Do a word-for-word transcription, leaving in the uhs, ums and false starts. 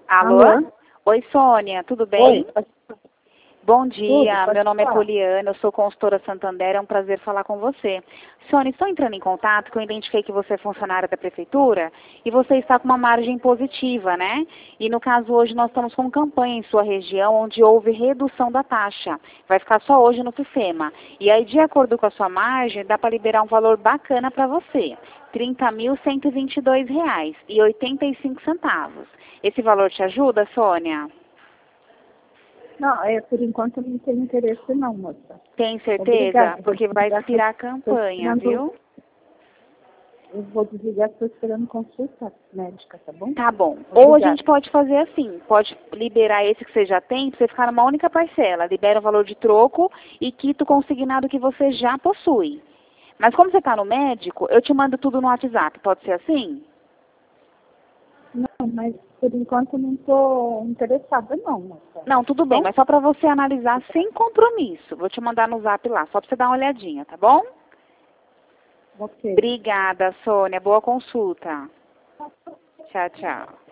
Alô? Alô? Oi, Sônia, tudo bem? Oi, Bom dia, tudo, pode meu nome é falar. Poliana, eu sou consultora Santander, é um prazer falar com você. Sônia, estou entrando em contato, que eu identifiquei que você é funcionária da Prefeitura e você está com uma margem positiva, né? E no caso hoje nós estamos com campanha em sua região, onde houve redução da taxa. Vai ficar só hoje no FIFEMA. E aí, de acordo com a sua margem, dá para liberar um valor bacana para você. trinta mil cento e vinte e dois reais e oitenta e cinco centavos. Esse valor te ajuda, Sônia? Não, é, por enquanto eu não tenho interesse não, moça. Tem certeza? Obrigada. Porque Vou vai desligar, expirar a tô- tô campanha, esperando- viu? Eu vou desligar, estou esperando consulta médica, tá bom? Tá bom. Ou a Obrigada. gente pode fazer assim, pode liberar esse que você já tem, pra você ficar numa única parcela. Libera o valor de troco e quita o consignado que você já possui. Mas como você está no médico, eu te mando tudo no WhatsApp. Pode ser assim? Não, mas por enquanto eu não estou interessada não, moça. Não, tudo bem, Bom? mas só para você analisar sem compromisso. Vou te mandar no Zap lá, só para você dar uma olhadinha, tá bom? Ok. Obrigada, Sônia. Boa consulta. Tchau, tchau.